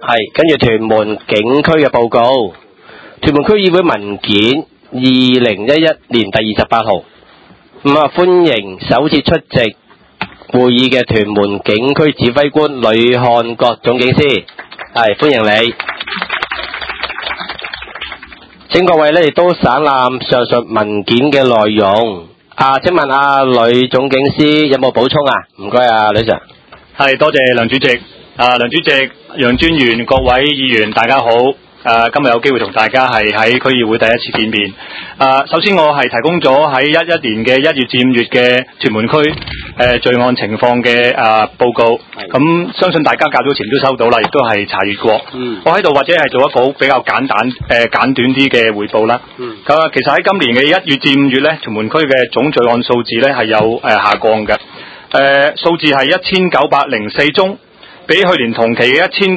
係，跟住屯門警區嘅報告，屯門區議會文件2011年第28號。咁啊，歡迎首次出席會議嘅屯門警區指揮官呂漢國總警司，係歡迎你。請各位呢亦都省覽上述文件嘅內容。請問呂總警司有冇補充啊？唔該呂 Sir。 係，多謝梁主席。梁主席、楊專員、各位議員，大家好。今日有機會同大家係喺區議會第一次見面。首先我係提供咗喺11年嘅1月至5月嘅屯門區罪案情況嘅報告。咁相信大家較早前都收到啦，亦都係查閱過。我喺度或者係做一個比較簡短啲嘅匯報啦。咁其實喺今年嘅1月至5月咧，屯門區嘅總罪案數字咧係有下降嘅。數字係1904宗。比去年同期嘅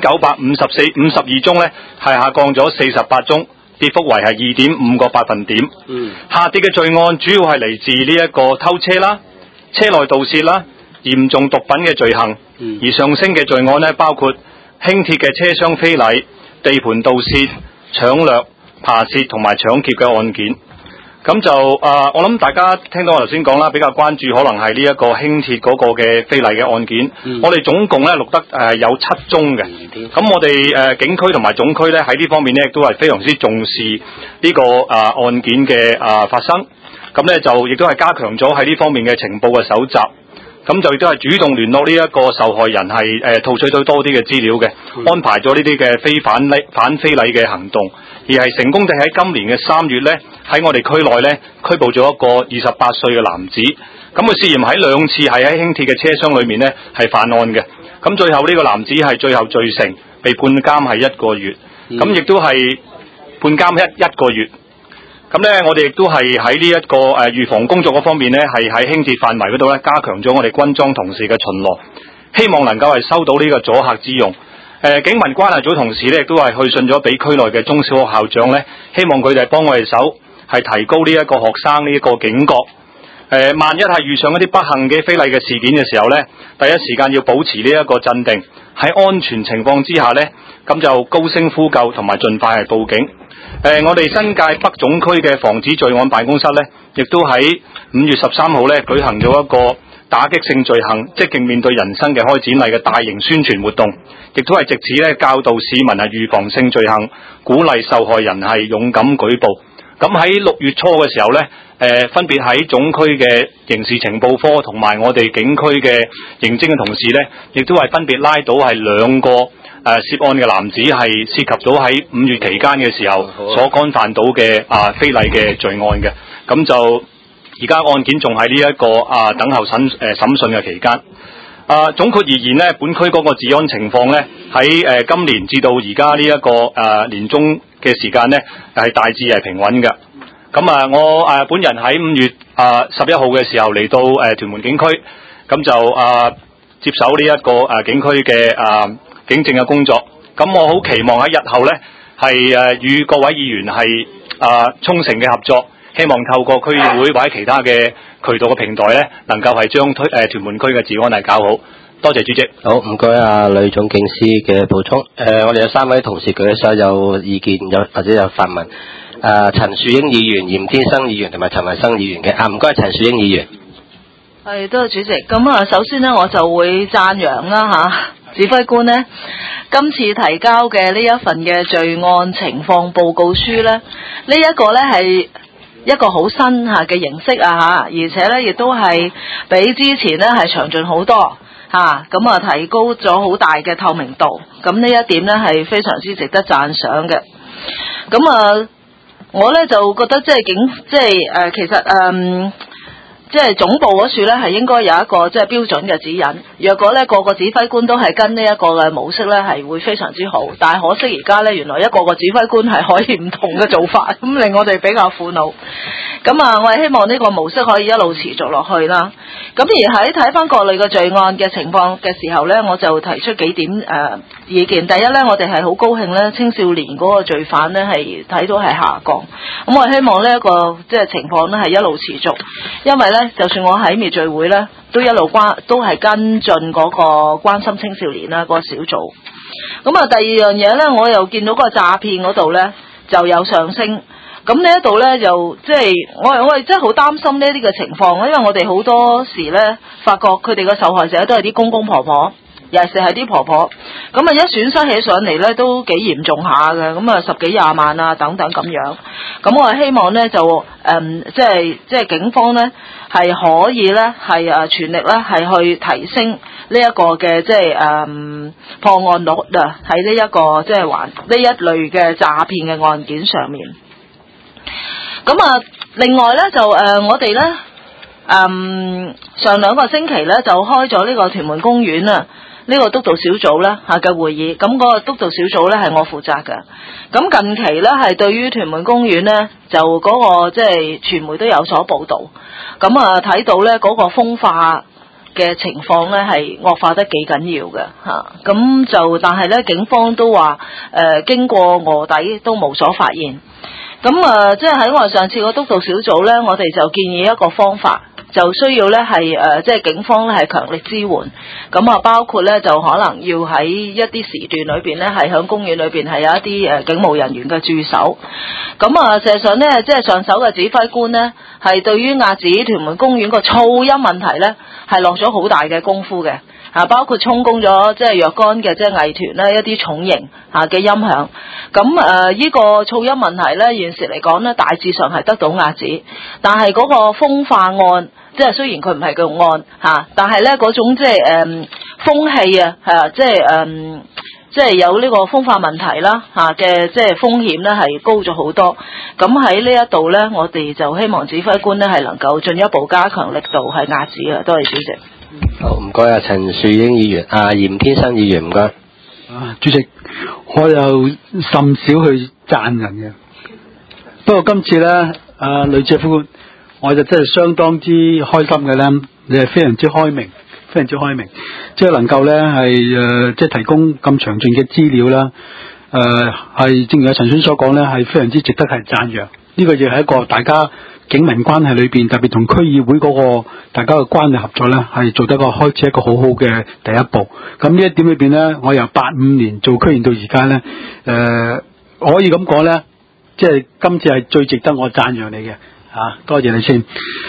1952宗呢，係下降咗48宗，跌幅為係2.5個百分點。下跌嘅罪案主要係嚟自呢一個偷車啦、車內盜竊啦、嚴重毒品嘅罪行。而上升嘅罪案呢，包括輕鐵嘅車廂非禮、地盤盜竊、搶掠、扒竊同埋搶劫嘅案件。咁就我諗大家聽到我頭先講啦，比較關注可能係呢一個輕鐵嗰個嘅非禮嘅案件。我哋總共咧錄得有7宗嘅。咁我哋警區同埋總區咧喺呢方面咧亦都係非常之重視呢個案件嘅發生。咁咧就亦都係加強咗喺呢方面嘅情報嘅搜集。咁就亦都係主動聯絡呢一個受害人係套取到多啲嘅資料嘅，安排咗呢啲嘅反非禮嘅行動，而係成功地喺今年嘅3月咧，喺我哋區內咧拘捕咗一個28歲嘅男子。咁佢涉嫌喺2次係喺輕鐵嘅車廂裏面咧係犯案嘅。咁最後呢個男子係最後罪成，被判監係1個月。咁亦都係判監一個月。咁咧，我哋亦都係喺呢一個預防工作嗰方面咧，係喺輕鐵範圍嗰度咧加強咗我哋軍裝同事嘅巡邏，希望能夠係收到呢個阻嚇之用。警民關係組同事咧亦都係去信咗俾區內嘅中小學校長咧，希望佢哋幫我哋手，係提高呢一個學生呢一個警覺。萬一係遇上一啲不幸嘅非禮嘅事件嘅時候咧，第一時間要保持呢一個鎮定，喺安全情況之下咧，咁就高聲呼救同埋盡快係報警。我哋新界北總區嘅防止罪案辦公室咧，亦都喺5月13號咧舉行咗一個打擊性罪行積極面對人生嘅開展例嘅大型宣傳活動，亦都係藉此咧教導市民係預防性罪行，鼓勵受害人係勇敢舉報。咁喺6月初嘅時候咧，分別喺總區嘅刑事情報科同埋我哋警區嘅刑偵嘅同事咧，亦都係分別拉到係2個涉案嘅男子係涉及到喺5月期間嘅時候所干犯到嘅非禮嘅罪案嘅。咁就而家案件仲喺呢一個等候審訊嘅期間。總括而言呢，本區嗰個治安情況呢，喺今年至到而家呢一個年中嘅時間呢，係大致係平穩嘅。咁我本人喺5月11號嘅時候嚟到屯門警區，咁就接手呢一個警區嘅警政嘅工作。咁我好期望喺日後呢，係與各位議員係衷誠嘅合作，希望透過區議會或者其他嘅渠道嘅平台呢，能夠係將屯門區嘅治安係搞好。多謝主席。 好，唔該呂總警司嘅補充。我哋有3位同事舉手有意見，或者有發問。陳樹英議員、嚴天生議員同埋陳慧生議員嘅。唔該，陳樹英議員。 係，多謝主席。咁首先呢，我就會讚揚啦指揮官呢，今次提交嘅呢一份嘅罪案情況報告書呢，呢一個呢係一個好新嘅形式而且呢亦都係比之前呢係詳盡好多提高咗好大嘅透明度。咁呢一點呢係非常之值得讚賞嘅。咁我呢就覺得其實即係總部嗰處咧，係應該有一個即係標準嘅指引。若果咧個個指揮官都係跟呢一個嘅模式咧，係會非常之好。但係可惜而家咧，原來一個個指揮官係可以唔同嘅做法，咁令我哋比較苦惱。咁我係希望呢個模式可以一路持續落去啦。咁而喺睇翻各類嘅罪案嘅情況嘅時候咧，我就提出幾點意見。第一咧，我哋係好高興咧，青少年嗰個罪犯咧係睇到係下降。咁我希望呢一個即係情況咧係一路持續，因為咧就算我喺滅罪會咧，都一路都係跟進嗰個關心青少年啦嗰個小組。 咁啊，第二樣嘢咧，我又見到個詐騙嗰度咧就有上升。咁呢一度咧就即係我係真係好擔心呢啲嘅情況，因為我哋好多時咧發覺佢哋嘅受害者都係啲公公婆婆，尤其是係啲婆婆，咁啊一損失起上嚟咧都幾嚴重下嘅，咁啊10幾20萬啊等等咁樣。咁我係希望咧就即係警方咧係可以咧係全力咧係去提升呢一個嘅即係破案率啊，喺呢一個即係還呢一類嘅詐騙嘅案件上面。咁啊，另外咧就我哋咧上2個星期咧就開咗呢個屯門公園啊呢個督導小組咧嘅會議，咁嗰個督導小組咧係我負責嘅。咁近期咧係對於屯門公園咧就嗰個即係傳媒都有所報導，咁啊睇到咧嗰個風化嘅情況咧係惡化得幾緊要嘅嚇，咁就但係咧警方都話經過臥底都無所發現。咁即係喺我哋上次個督導小組咧，我哋就建議一個方法，就需要咧係即係警方咧係強力支援。咁啊，包括咧就可能要喺一啲時段裏邊咧，係響公園裏邊係有一啲警務人員嘅駐守。咁啊，事實上咧，即係上手嘅指揮官咧，係對於遏止屯門公園個噪音問題咧，係落咗好大嘅功夫嘅。包括充公咗即係若干嘅即係藝團咧一啲重型嘅音響，咁呢個噪音問題咧現時嚟講咧大致上係得到壓止，但係嗰個風化案即係雖然佢唔係個案但係咧嗰種即係風氣即係有呢個風化問題啦嘅即係風險咧係高咗好多。咁喺呢一度咧，我哋就希望指揮官咧係能夠進一步加強力度係壓止啊！多謝主席。 好，唔該啊，陳樹英議員，嚴天生議員，唔該。 主席，我又甚少去讚人嘅，不過今次咧，呂指揮官，我就真係相當之開心嘅咧，你係非常之開明，非常之開明，即係能夠咧係即係提供咁詳盡嘅資料啦，係正如阿陳選所講咧，係非常之值得係讚揚。呢個亦係一個大家警民關係裏邊，特別同區議會嗰個大家嘅關係合作咧，係做得開始一個好好嘅第一步。咁呢一點裏邊咧，我由85年做區議員到而家咧，可以咁講咧，即係今次係最值得我讚揚你嘅嚇，多謝你先。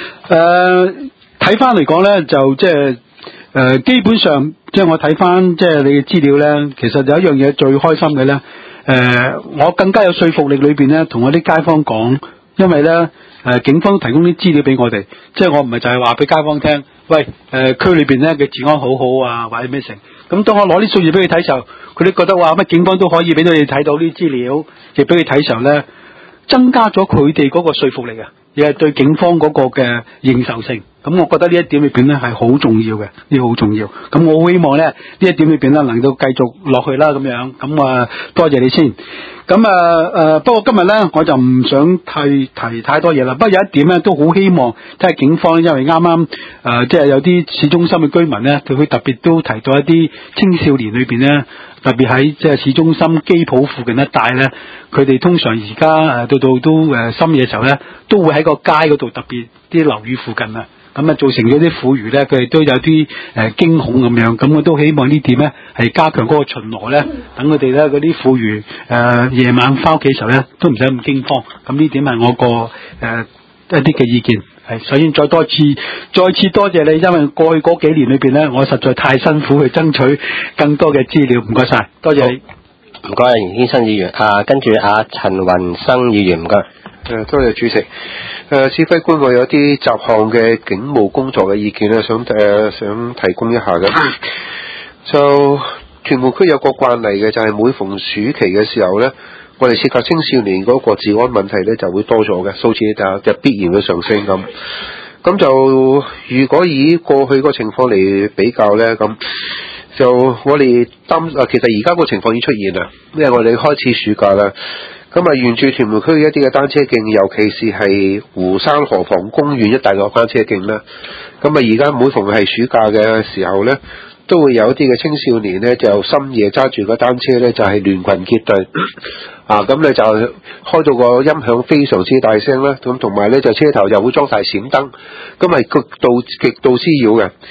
睇翻嚟講咧，就即係基本上，即係我睇翻即係你嘅資料咧，其實有一樣嘢最開心嘅咧，我更加有說服力裏邊咧，同我啲街坊講，因為咧。警方提供啲資料俾我哋，即係我唔係就係話俾街坊聽，喂，區裏邊咧嘅治安好好啊，或者咩成。咁當我攞啲數字俾佢睇時候，佢哋覺得話乜警方都可以俾到你睇到啲資料，亦俾佢睇時候咧，增加咗佢哋嗰個說服力啊，亦係對警方嗰個嘅認受性。咁我覺得呢一點裏邊咧係好重要嘅，呢個好重要。咁我好希望咧呢一點裏邊咧能夠繼續落去啦咁樣。咁多謝你先。咁不過今日咧我就唔想提太多嘢啦。不過有一點咧都好希望即係警方，因為啱啱即係有啲市中心嘅居民咧，佢特別都提到一啲青少年裏邊咧，特別喺即係市中心機鋪附近一帶咧，佢哋通常而家到都深夜時候咧，都會喺個街嗰度，特別啲樓宇附近啊。咁造成咗啲婦孺咧，佢哋都有啲驚恐咁樣，咁我都希望呢點咧係加強嗰個巡邏咧，等佢哋咧嗰啲婦孺夜晚翻屋企時候咧都唔使咁驚慌。咁呢點係我個一啲嘅意見。係首先再次多謝你，因為過去嗰幾年裏邊咧，我實在太辛苦去爭取更多嘅資料，唔該晒，多謝你。 唔該，嚴天生議員。跟住陳雲生議員，唔該。 多謝主席。指揮官，我有啲雜項嘅警務工作嘅意見咧，想提供一下嘅。就屯門區有個慣例嘅，就係每逢暑期嘅時候咧，我哋涉及青少年嗰個治安問題咧就會多咗嘅，數字就必然會上升咁。咁就如果以過去個情況嚟比較咧，咁就我哋其實而家個情況已經出現啦，因為我哋開始暑假啦。咁沿住屯門區一啲嘅單車徑，尤其是係湖山河旁公園一帶嘅單車徑啦。咁而家每逢係暑假嘅時候咧，都會有一啲嘅青少年咧，就深夜揸住個單車咧，就係聯群結隊咁咧就開到個音響非常之大聲啦。咁同埋咧就車頭又會裝晒閃燈，咁係極度滋擾嘅。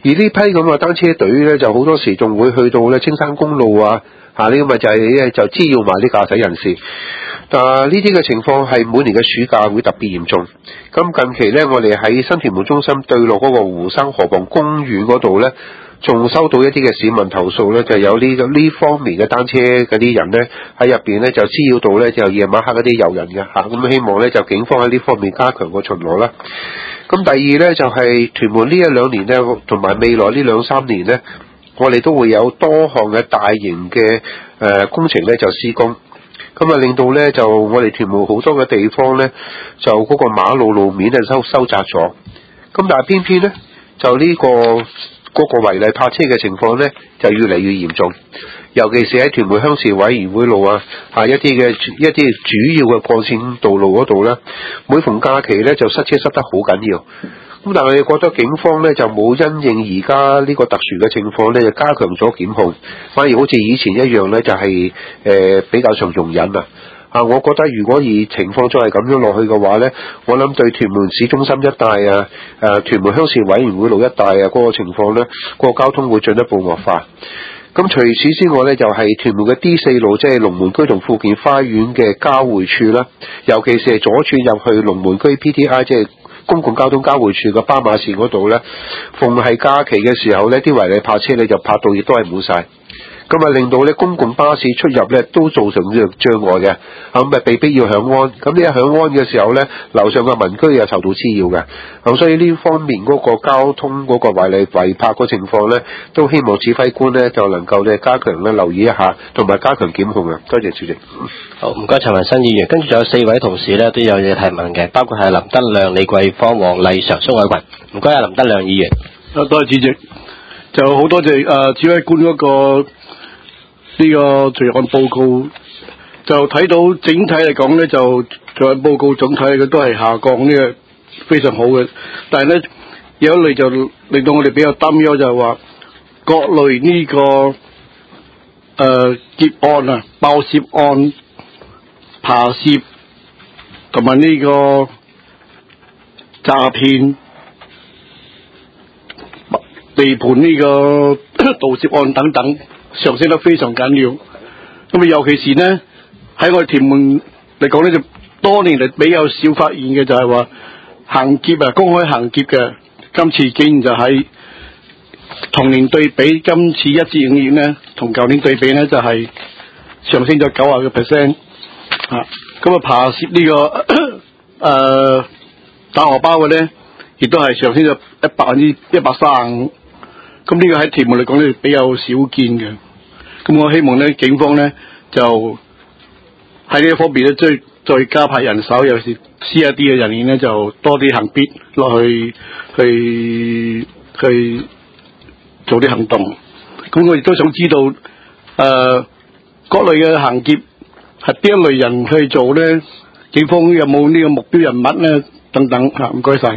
而呢批咁嘅單車隊咧，就好多時仲會去到咧青山公路啊，呢個咪就係就滋擾埋啲駕駛人士。呢啲嘅情況係每年嘅暑假會特別嚴重。咁近期咧，我哋喺新屯門中心對落嗰個湖生河旁公園嗰度咧，仲收到一啲嘅市民投訴咧，就有呢方面嘅單車嗰啲人咧喺入邊咧就滋擾到咧就夜晚黑嗰啲遊人嘅嚇。咁希望咧就警方喺呢方面加強個巡邏啦。咁第二咧就係屯門呢一兩年咧，同埋未來呢2-3年咧，我哋都會有多項嘅大型嘅工程咧就施工。咁啊，令到咧就我哋屯門好多嘅地方咧，就嗰個馬路路面收窄咗。咁但係偏偏咧，就呢個違例泊車嘅情況咧，就越嚟越嚴重。尤其是喺屯門鄉事委員會路啊，一啲主要嘅幹線道路嗰度咧，每逢假期咧就塞車塞得好緊要。咁但係你覺得警方咧就冇因應而家呢個特殊嘅情況咧，就加強咗檢控，反而好似以前一樣咧，就係比較上容忍啊！我覺得如果以情況再係咁樣落去嘅話咧，我諗對屯門市中心一帶啊、屯門鄉事委員會路一帶啊嗰個情況咧，個交通會進一步惡化。咁除此之外咧，就係屯門嘅 D4 路，即係龍門居同富健花園嘅交匯處啦，尤其是係左轉入去龍門居 PTI， 即係公共交通交匯處嘅斑馬線嗰度咧，逢係假期嘅時候咧，啲違例泊車咧就泊到亦都係滿晒。咁啊，令到咧公共巴士出入咧都造成咗障礙嘅，咁咪被逼要響安。咁呢一響安嘅時候咧，樓上嘅民居又受到滋擾嘅。咁所以呢方面嗰個交通嗰個違例違泊個情況咧，都希望指揮官咧就能夠咧加強咧留意一下，同埋加強檢控啊。多謝主席。 好，唔該陳文新議員。跟住仲有4位同事咧都有嘢提問嘅，包括係林德亮、李桂芳、黃麗常、蘇偉群。唔該林德亮議員。 多謝主席。就好多謝指揮官嗰個呢個罪案報告，就睇到整體嚟講咧，就罪案報告總體佢都係下降，呢個非常好嘅。但係咧有一類就令到我哋比較擔憂，就係話各類呢個劫案啊、爆竊案、扒竊同埋呢個詐騙、地盤呢個盜竊案等等上升得非常緊要。咁啊，尤其是呢，喺我哋屯門嚟講呢，就多年嚟比較少發現嘅就係話行劫啊，公開行劫嘅。今次竟然就喺同年對比，今次1至5月呢，同舊年對比呢，就係上升咗90%。咁啊，扒竊呢個打荷包嘅呢，亦都係上升咗135%。咁呢個喺屯門嚟講咧比較少見嘅。咁我希望咧警方咧就喺呢一方面咧再加派人手，尤其是 CID 嘅人員咧就多啲行必落去做啲行動。咁我亦都想知道各類嘅行劫係邊一類人去做咧？警方有冇呢個目標人物咧？等等嚇，唔該晒。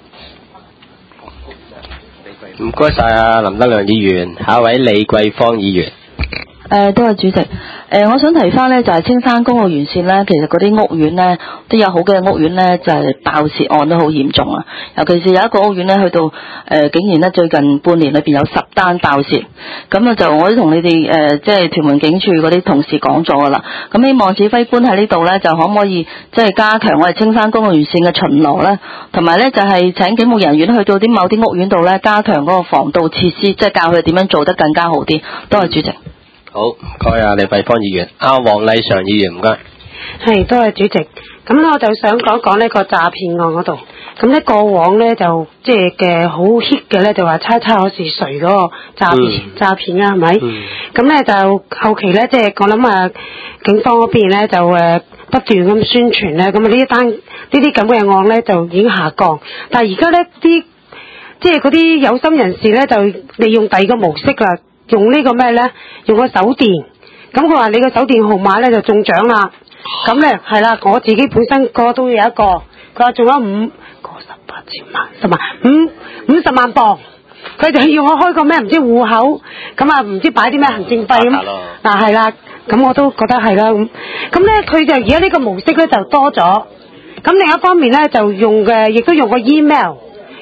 唔該晒林德亮議員，下一位李桂芳議員。 多謝主席。我想提翻呢，就係青山公路沿線呢，其實嗰啲屋苑呢，都有好嘅屋苑呢，就係爆竊案都好嚴重啊。尤其是有一個屋苑呢，去到竟然呢，最近半年裏邊有10單爆竊。咁啊，就我都同你哋即係屯門警署嗰啲同事講咗噶啦。咁希望指揮官喺呢度呢，就可唔可以即係加強我哋青山公路沿線嘅巡邏呢？同埋呢，就係請警務人員去到啲某啲屋苑度呢，加強嗰個防盜設施，即係教佢點樣做得更加好啲。多謝主席。 好，唔該李桂芳議員。黃麗常議員，唔該。 係，多謝主席。咁我就想講講呢個詐騙案嗰度。咁咧過往咧就即係嘅好 hit 嘅咧就話猜我是誰嗰個詐騙啊，係咪？咁咧就後期咧即係我諗警方嗰邊咧就不斷咁宣傳咧，咁呢啲咁嘅案咧就已經下降。但係而家咧即係嗰啲有心人士咧就利用第二個模式啦。用呢個咩咧？用個手電，咁佢話你個手電號碼咧就中獎啦。咁咧係啦，我自己本身個都有一個，佢話中咗58千萬，同埋50萬磅。佢就要我開個咩唔知戶口，咁唔知擺啲咩行政費咁。嗱係啦，咁我都覺得係啦。咁咧佢就而家呢個模式咧就多咗。咁另一方面咧就亦都用個 email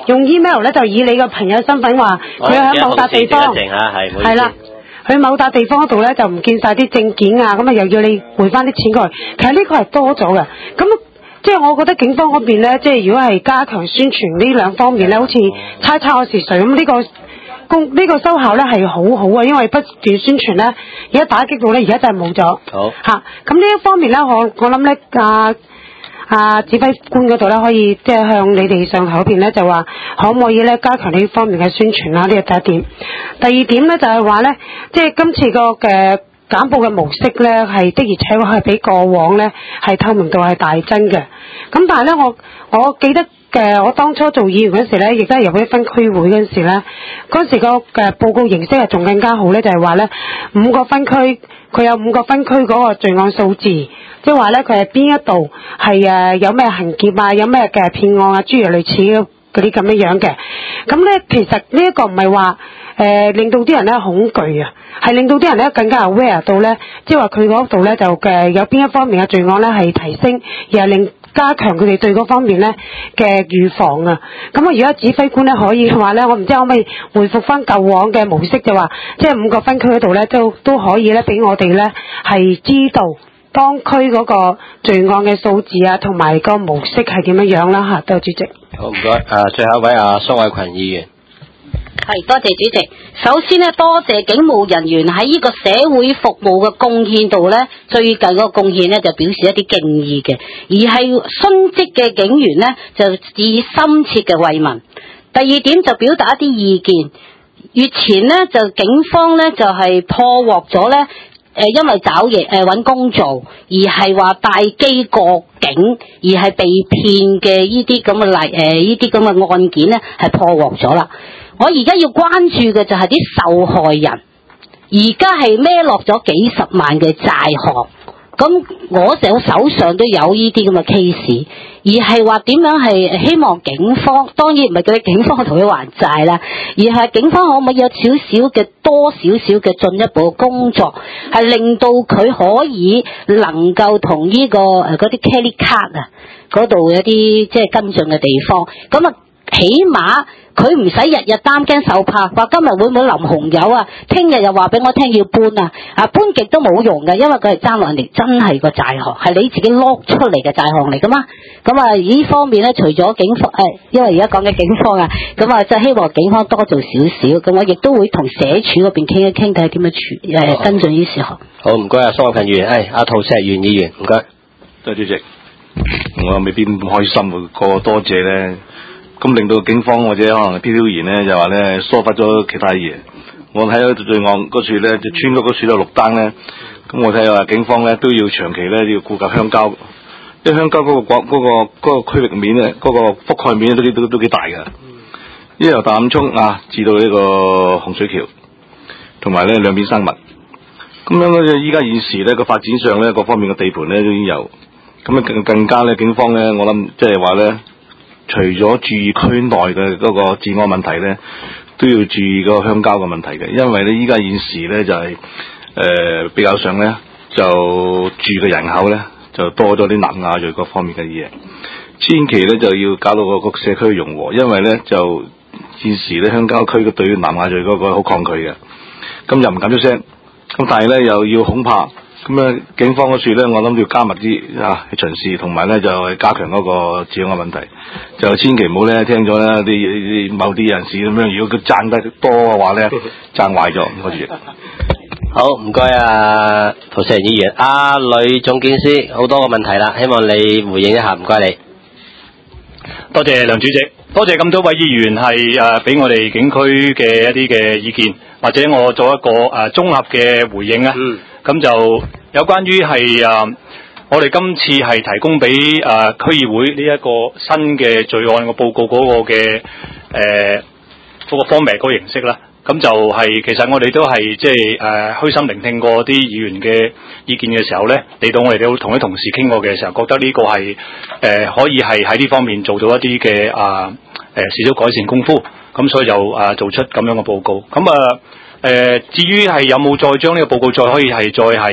用 email 咧就以你個朋友身份話佢喺某笪地方，係啦，去某笪地方嗰度咧就唔見晒啲證件啊，咁啊又要你匯翻啲錢過去，其實呢個係多咗嘅。咁即係我覺得警方嗰邊咧，即係如果係加強宣傳呢兩方面咧，好似猜我是誰咁呢個收效咧係好好啊，因為不斷宣傳咧，而家打擊到咧而家真係冇咗。好嚇，咁呢一方面咧，我諗咧指揮官嗰度咧，可以即係向你哋上頭嗰邊咧，就話可唔可以咧加強呢方面嘅宣傳啦？呢個第一點。第二點咧就係話咧，即係今次個嘅簡報嘅模式咧，係的而且確係比過往咧係透明度係大增嘅。咁但係咧，我記得我當初做議員嗰時咧，亦都係入去分區會嗰時咧，嗰時個嘅報告形式係仲更加好咧，就係話咧5個分區，佢有5個分區嗰個罪案數字，即係話咧佢係邊一度係有咩行劫啊，有咩嘅騙案啊，諸如類似嗰啲咁樣嘅。咁咧其實呢一個唔係話令到啲人咧恐懼啊，係令到啲人咧更加 aware 到咧，即係話佢嗰度咧就有邊一方面嘅罪案咧係提升，而係加強佢哋對嗰方面咧嘅預防啊！咁我而家指揮官咧可以嘅話咧，我唔知可唔可以回復翻舊往嘅模式，就話即係5個分區嗰度咧都可以咧俾我哋咧係知道當區嗰個罪案嘅數字啊，同埋個模式係點樣啦嚇。多謝主席。 好，唔該。最後一位蘇偉群議員。 係，多謝主席。首先呢，多謝警務人員喺呢個社會服務嘅貢獻度呢，最近個貢獻呢就表示一啲敬意嘅，而係殉職嘅警員呢，就以深切嘅慰問。第二點就表達一啲意見。月前呢，就警方呢就係破獲咗呢，因為找嘢揾工做，而係話帶機過境，而係被騙嘅呢啲咁嘅呢啲咁嘅案件呢，係破獲咗啦。我而家要關注嘅就係啲受害人，而家係孭落咗幾十萬嘅債項，咁我手上都有呢啲咁嘅 case， 而係話點樣係希望警方，當然唔係叫你警方同佢還債啦，而係警方可唔可以有多少少嘅進一步嘅工作，係令到佢可以能夠同呢個嗰啲 Kelly Card 啊嗰度有啲即係跟進嘅地方，咁啊起碼佢唔使日日擔驚受怕，話今日會唔會淋紅油啊？聽日又話俾我聽要搬啊！搬極都冇用嘅，因為佢係爭落人哋真係個債項，係你自己攞出嚟嘅債項嚟噶嘛。咁呢方面咧，除咗警方因為而家講嘅警方啊，咁就希望警方多做少少。咁我亦都會同社署嗰邊傾一傾，睇下點樣跟進呢啲事項。 好，唔該蘇偉群議員，阿陶石元議員，唔該。 多謝主席，我未必咁開心，個多謝咧。咁令到警方或者可能飄飄然咧，就話咧疏忽咗其他嘢。我睇到罪案嗰處咧，就村嗰處都綠燈咧。咁我睇下警方咧都要長期咧要顧及鄉郊，因為鄉郊嗰個區域面咧，嗰個覆蓋面都幾大㗎。因為由大欖涌至到呢個洪水橋，同埋咧兩邊生物。咁樣咧，依家現時咧個發展上咧各方面嘅地盤咧都已經有。咁啊更加咧警方咧，我諗即係話咧。除咗注意區內嘅嗰個治安問題咧，都要注意個鄉郊嘅問題嘅，因為咧依家現時咧就係比較上咧就住嘅人口咧就多咗啲南亞裔各方面嘅嘢，千祈咧就要搞到個社區融和，因為咧就現時咧鄉郊區嘅對於南亞裔嗰個好抗拒嘅，咁又唔敢出聲，咁但係咧又要恐怕。咁警方嗰處咧，我諗要加密啲去巡視，同埋咧就係加強嗰個治安嘅問題，就千祈唔好咧聽咗咧啲某啲人士咁樣，如果佢讚得多嘅話咧，讚壞咗嗰處。 好，唔該陶石元議員，呂總警司，好多個問題啦，希望你回應一下，唔該你。 多謝梁主席，多謝咁多位議員係俾我哋警區嘅一啲嘅意見，或者我做一個綜合嘅回應啊。咁就有關於係我哋今次係提供俾區議會呢一個新嘅罪案嘅報告嗰個嘅嗰個 format 嗰個形式啦。咁就係其實我哋都係即係虛心聆聽過啲議員嘅意見嘅時候咧，嚟到我哋都同啲同事傾過嘅時候，覺得呢個係可以係喺呢方面做到一啲嘅少少改善功夫，咁所以就做出咁樣嘅報告。咁至於係有冇再將呢個報告再可以係再係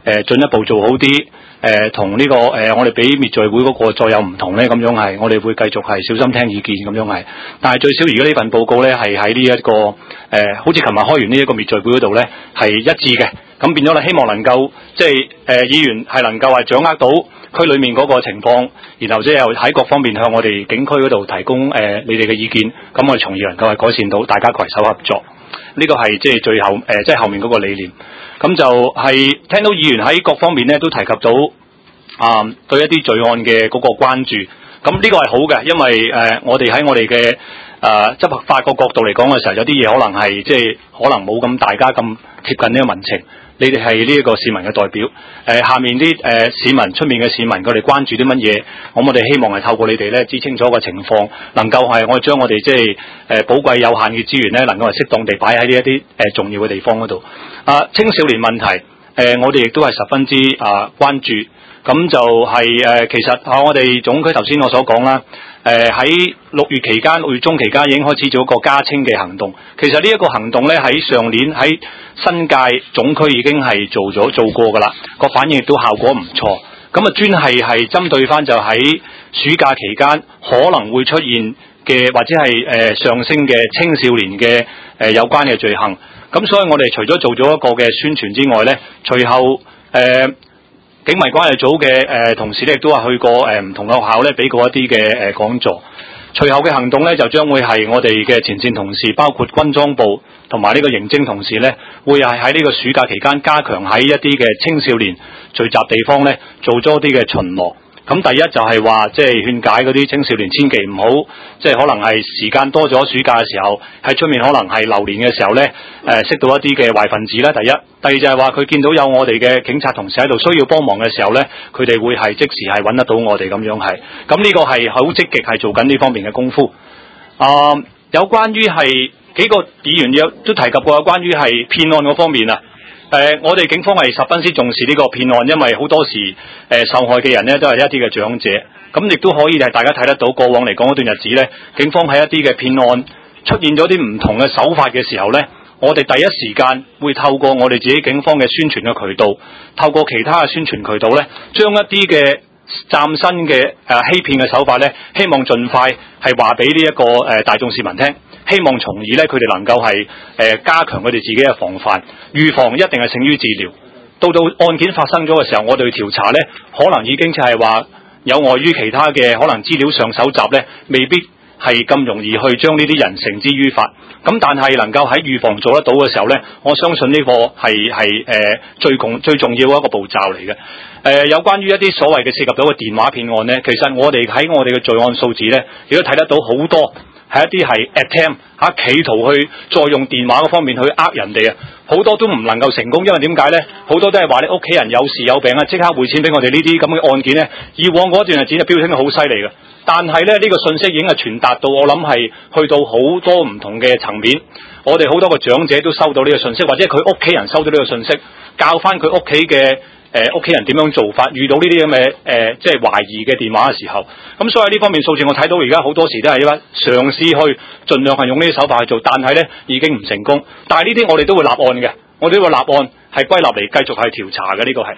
進一步做好啲。同呢個我哋比滅罪會嗰個再有唔同咧，咁樣係，我哋會繼續係小心聽意見咁樣係。但係最少而家呢份報告咧係喺呢一個好似琴日開完呢一個滅罪會嗰度咧係一致嘅，咁變咗咧希望能夠即係議員係能夠係掌握到區裏面嗰個情況，然後即係又喺各方面向我哋警區嗰度提供你哋嘅意見，咁我哋從而能夠係改善到大家攜手合作。呢個係即係最後即係後面嗰個理念。咁就係聽到議員喺各方面咧都提及到對一啲罪案嘅嗰個關注，咁呢個係好嘅，因為我哋喺我哋嘅執法個角度嚟講嘅時候，有啲嘢可能係即係可能冇咁大家咁貼近呢個民情。你哋係呢一個市民嘅代表，下面啲市民出面嘅市民佢哋關注啲乜嘢，我哋希望係透過你哋咧知清楚個情況，能夠係我哋將我哋即係寶貴有限嘅資源咧，能夠係適當地擺喺呢一啲重要嘅地方嗰度。青少年問題，我哋亦都係十分之關注。咁就係其實我哋總區頭先我所講啦，喺6月期間、6月中期間已經開始做一個加清嘅行動。其實呢一個行動咧喺上年喺新界總區已經係做過㗎啦，個反應亦都效果唔錯。咁專係針對翻就喺暑假期間可能會出現嘅或者係上升嘅青少年嘅有關嘅罪行。咁所以我哋除咗做咗一個嘅宣傳之外咧，隨後警民關係組嘅同事咧，亦都話去過唔同嘅學校咧，俾過一啲嘅講座。隨後嘅行動咧，就將會係我哋嘅前線同事，包括軍裝部同埋呢個刑偵同事咧，會係喺呢個暑假期間加強喺一啲嘅青少年聚集地方咧，做多啲嘅巡邏。咁第一就係話，即係勸解嗰啲青少年千祈唔好，即係可能係時間多咗暑假嘅時候，喺出面可能係流連嘅時候咧，識到一啲嘅壞分子啦。第一，第二就係話佢見到有我哋嘅警察同事喺度需要幫忙嘅時候咧，佢哋會係即時係揾得到我哋咁樣係。咁呢個係好積極係做緊呢方面嘅功夫。有關於係幾個議員都提及過有關於係騙案嗰方面啊。我哋警方係十分之重視呢個騙案，因為好多時受害嘅人呢都係一啲嘅長者，咁亦都可以係大家睇得到過往嚟講嗰段日子呢，警方喺一啲嘅騙案出現咗啲唔同嘅手法嘅時候呢，我哋第一時間會透過我哋自己警方嘅宣傳嘅渠道，透過其他嘅宣傳渠道呢，將一啲嘅嶄新嘅欺騙嘅手法呢，希望盡快係話俾呢一個大眾市民聽。希望從而咧，佢哋能夠係加強佢哋自己嘅防範，預防一定係勝於治療。到案件發生咗嘅時候，我哋去調查咧，可能已經就係話有礙於其他嘅可能資料上搜集咧，未必係咁容易去將呢啲人繩之於法。咁但係能夠喺預防做得到嘅時候咧，我相信呢個係最重要嘅一個步驟嚟嘅。有關於一啲所謂嘅涉及到嘅電話騙案咧，其實我哋喺我哋嘅罪案數字咧，亦都睇得到好多。係一啲係 attempt 企圖去再用電話嗰方面去人哋啊，好多都唔能夠成功，因為點解咧？好多都係話你屋企人有事有病啊，即刻匯錢俾我哋呢啲咁嘅案件咧。以往嗰段日子就飆升得好犀利嘅，但係咧呢個信息已經係傳達到，我諗係去到好多唔同嘅層面。我哋好多個長者都收到呢個信息，或者佢屋企人收到呢個信息，教翻佢屋企嘅屋企人點樣做法，遇到呢啲咁嘅即係懷疑嘅電話嘅時候，咁所以呢方面數字我睇到而家好多時都係嘗試去盡量係用呢啲手法去做，但係咧已經唔成功。但係呢啲我哋都會立案嘅，我哋都會立案係歸納嚟繼續係調查嘅。呢個係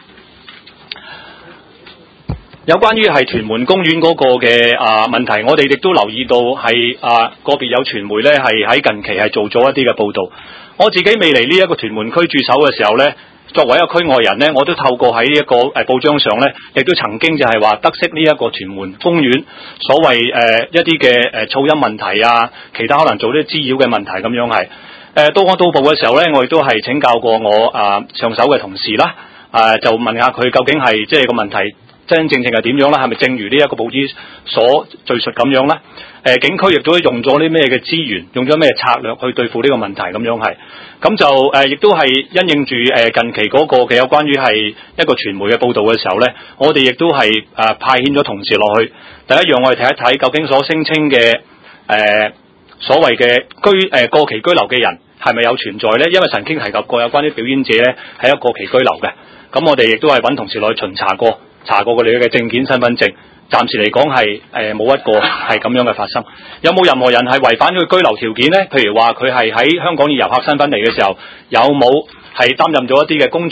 有關於係屯門公園嗰個嘅問題，我哋亦都留意到係個別有傳媒咧係喺近期係做咗一啲嘅報導。我自己未嚟呢一個屯門區駐守嘅時候咧，作為一個區外人呢，我都透過喺呢一個報章上呢，亦都曾經就係話得悉呢一個屯門公園所謂一啲嘅噪音問題啊，其他可能做啲滋擾嘅問題咁樣係。到我到埗嘅時候呢，我亦都係請教過我上手嘅同事啦，就問下佢究竟係即係個問題真真正正係點樣啦？係咪正如呢一個報紙所敘述咁樣啦？警區亦都用咗啲咩嘅資源，用咗咩策略去對付呢個問題咁樣係。咁就亦都係因應住近期嗰個嘅有關於係一個傳媒嘅報導嘅時候咧，我哋亦都係派遣咗同事落去。第一樣我哋睇一睇究竟所聲稱嘅所謂嘅過期居留嘅人係咪有存在咧？因為曾經提及過有關啲表演者咧係一個過期居留嘅。咁我哋亦都係揾同事落去巡查過佢哋嘅證件身份證。暫時嚟講係冇一個係咁樣嘅發生。有冇任何人係違反佢居留條件呢？譬如話佢係喺香港以遊客身份嚟嘅時候，有冇係擔任咗一啲嘅工作，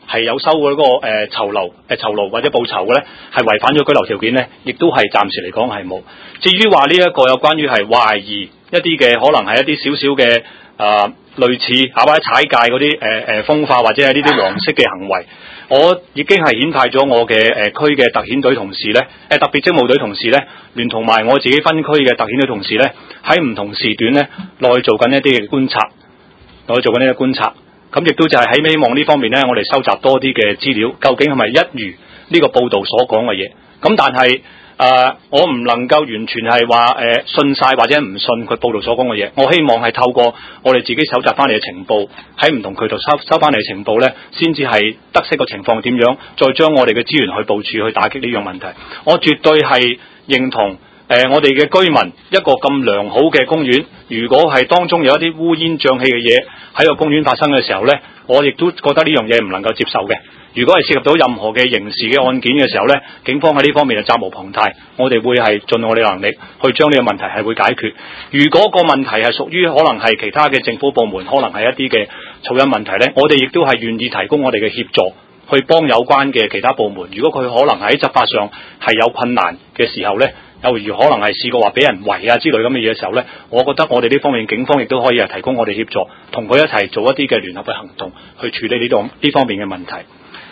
係有收嗰個酬勞或者報酬嘅咧，係違反咗居留條件咧，亦都係暫時嚟講係冇。至於話呢一個有關於係懷疑一啲嘅可能係一啲少少嘅類似或者踩界嗰啲風化或者係呢啲黃色嘅行為，我已經係遣派咗我嘅區嘅特遣隊同事咧，特別職務隊同事咧，聯同埋我自己分區嘅特遣隊同事咧，喺唔同時段咧內做緊一啲嘅觀察，咁亦都就係喺希望呢方面咧，我哋收集多啲嘅資料，究竟係咪一如呢個報道所講嘅嘢？咁但係我唔能夠完全係話信晒或者唔信佢報道所講嘅嘢。我希望係透過我哋自己搜集翻嚟嘅情報，喺唔同渠道收翻嚟嘅情報咧，先至係得悉個情況點樣，再將我哋嘅資源去部署去打擊呢樣問題。我絕對係認同我哋嘅居民一個咁良好嘅公園，如果係當中有一啲烏煙瘴氣嘅嘢喺個公園發生嘅時候咧，我亦都覺得呢樣嘢唔能夠接受嘅。如果係涉及到任何嘅刑事嘅案件嘅時候咧，警方喺呢方面係責無旁貸，我哋會係盡我哋能力去將呢個問題係會解決。如果個問題係屬於可能係其他嘅政府部門，可能係一啲嘅噪音問題咧，我哋亦都係願意提供我哋嘅協助，去幫有關嘅其他部門。如果佢可能喺執法上係有困難嘅時候咧，又如可能係試過話俾人圍啊之類咁嘅嘢嘅時候咧，我覺得我哋呢方面警方亦都可以係提供我哋協助，同佢一齊做一啲嘅聯合嘅行動，去處理呢方面嘅問題。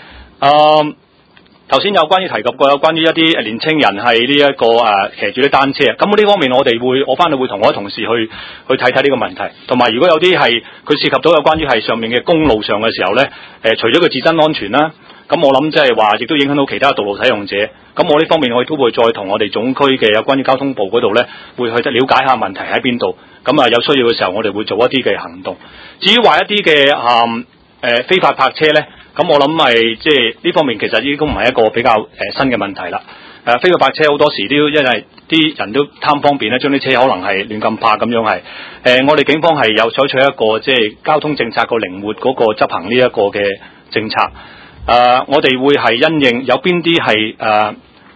頭先有關於提及過有關於一啲年青人係呢一個騎住啲單車，咁呢方面我翻去會同我啲同事去睇睇呢個問題，同埋如果有啲係佢涉及到有關於係上面嘅公路上嘅時候咧，除咗佢自身安全啦，咁我諗即係話亦都影響到其他道路使用者，咁我呢方面我亦都會再同我哋總區嘅有關於交通部嗰度咧，會去了解下問題喺邊度，咁有需要嘅時候我哋會做一啲嘅行動。至於話一啲嘅非法泊車咧，咁我諗係即係呢方面其實已經唔係一個比較新嘅問題啦。非法泊車好多時都因為啲人都貪方便咧，將啲車可能係亂咁泊咁樣係。我哋警方係有採取一個即係交通政策個靈活嗰個執行呢一個嘅政策。我哋會係因應有邊啲係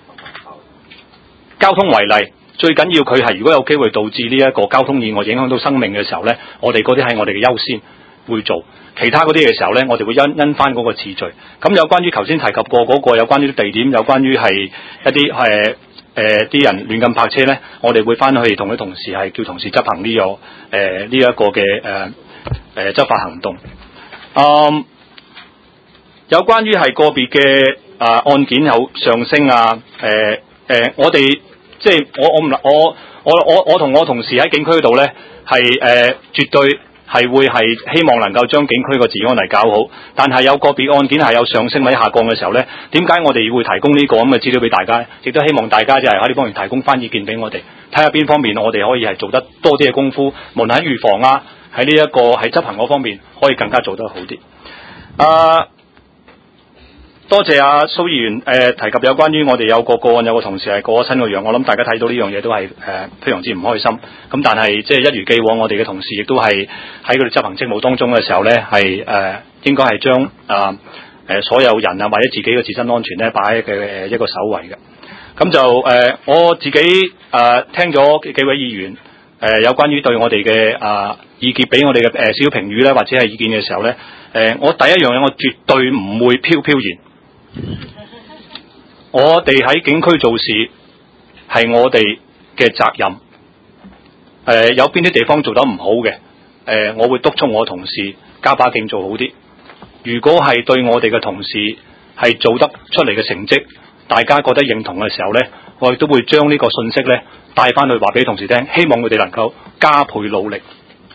交通違例，最緊要佢係如果有機會導致呢一個交通意外影響到生命嘅時候咧，我哋嗰啲係我哋嘅優先會做。其他嗰啲嘅時候咧，我哋會因翻嗰個次序。咁有關於頭先提及過嗰個有關於地點，有關於係一啲啲人亂咁泊車咧，我哋會翻去同啲同事係叫同事執行呢一個嘅執法行動。有關於係個別嘅案件有上升我哋即係我同我同事喺警區度咧係絕對係會係希望能夠將警區個治安嚟搞好，但係有個別案件係有上升或者下降嘅時候咧，點解我哋會提供呢個咁嘅資料俾大家？亦都希望大家就係喺呢方面提供翻意見俾我哋，睇下邊方面我哋可以係做得多啲嘅功夫，無論喺預防喺呢一個喺執行嗰方面可以更加做得好啲。多謝蘇議員提及有關於我哋有個個案有個同事係過咗身個樣，我諗大家睇到呢樣嘢都係非常之唔開心。咁但係即係一如既往，我哋嘅同事亦都係喺佢哋執行職務當中嘅時候咧，係應該係將所有人或者自己嘅自身安全咧擺喺嘅一個首位嘅。咁就我自己聽咗幾位議員有關於對我哋嘅意見俾我哋嘅少評語咧，或者係意見嘅時候咧，我第一樣嘢我絕對唔會飄然。我哋喺警區做事係我哋嘅責任。有邊啲地方做得唔好嘅，我會督促我同事加把勁做好啲。如果係對我哋嘅同事係做得出嚟嘅成績，大家覺得認同嘅時候呢，我亦都會將呢個信息呢帶翻去話俾同事聽，希望佢哋能夠加倍努力。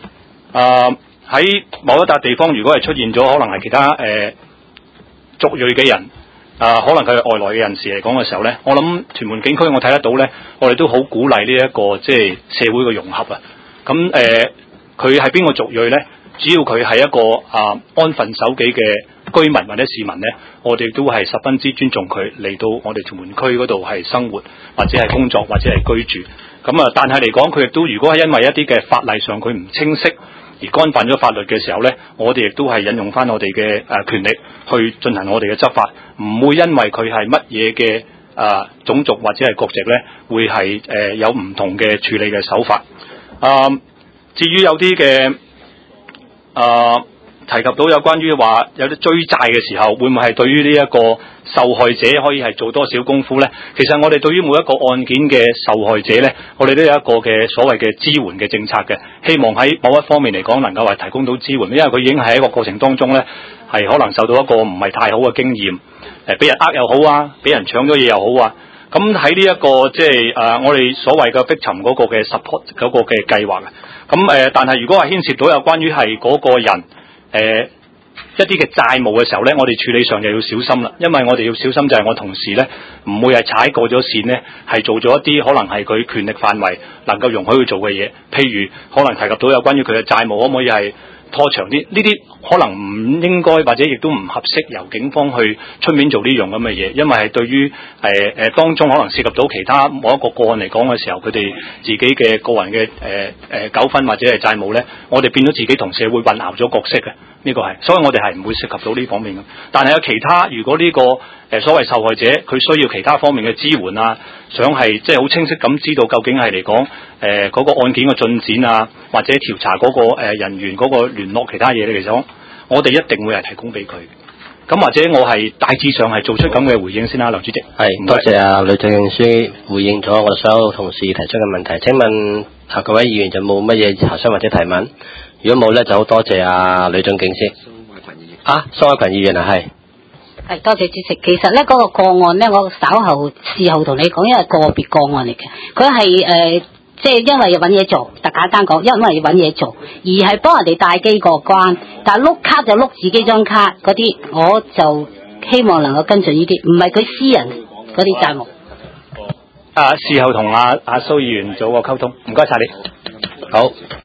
喺某一笪地方，如果係出現咗可能係其他族裔嘅人。可能佢係外來嘅人士嚟講嘅時候咧，我諗屯門警區我睇得到咧，我哋都好鼓勵呢一個即係社會嘅融合啊。咁佢係邊個族裔咧？只要佢係一個安分守己嘅居民或者市民咧，我哋都係十分之尊重佢嚟到我哋屯門區嗰度係生活或者係工作或者係居住。咁但係嚟講，佢亦都如果係因為一啲嘅法例上佢唔清晰，而干犯咗法律嘅時候咧，我哋亦都係引用翻我哋嘅權力去進行我哋嘅執法，唔會因為佢係乜嘢嘅種族或者係國籍咧，會係有唔同嘅處理嘅手法。至於有啲嘅提及到有關於話有啲追債嘅時候，會唔會係對於呢一個受害者可以係做多少功夫呢？其實我哋對於每一個案件嘅受害者呢，我哋都有一個嘅所謂嘅支援嘅政策嘅，希望喺某一方面嚟講能夠係提供到支援，因為佢已經喺一個過程當中呢，係可能受到一個唔係太好嘅經驗，俾人又好啊，俾人搶咗嘢又好啊。咁喺呢一個即係我哋所謂嘅逼尋嗰個嘅 support 嗰個嘅計劃啊，咁但係如果係牽涉到有關於係嗰個人一啲嘅債務嘅時候呢，我哋處理上就要小心啦，因為我哋要小心就係我同事呢唔會係踩過咗線呢，係做咗一啲可能係佢權力範圍能夠容許佢做嘅嘢，譬如可能提及到有關於佢嘅債務可唔可以係拖長啲，呢啲可能唔應該或者亦都唔合適由警方去出面做呢樣咁嘅嘢，因為係對於當中可能涉及到其他某一個個案嚟講嘅時候，佢哋自己嘅個人嘅糾紛或者係債務呢，我哋變咗自己同社會混淆咗角色嘅，呢個係，所以我哋係唔會涉及到呢方面嘅。但係有其他，如果呢個所謂受害者佢需要其他方面嘅支援啊，想係即係好清晰咁知道究竟係嚟講嗰個案件嘅進展啊，或者調查嗰個人員嗰個聯絡其他嘢咧，其實我哋一定會係提供俾佢。咁或者我係大致上係做出咁嘅回應先啦，梁主席。 係，多謝啊呂正書回應咗我哋所有同事提出嘅問題。請問各位議員就冇乜嘢查詢或者提問？如果冇咧，就好多謝啊呂正景先。蘇偉群議員啊，係多謝主席。其實咧嗰個個案咧，我稍後事後同你講，因為個別個案嚟嘅，佢係即係因為要揾嘢做，特簡單講，因為要揾嘢做，而係幫人哋帶機過關，但係碌卡就碌自己張卡嗰啲，我就希望能夠跟進呢啲，唔係佢私人嗰啲債務。 事後同阿蘇議員做個溝通，唔該晒你。 好。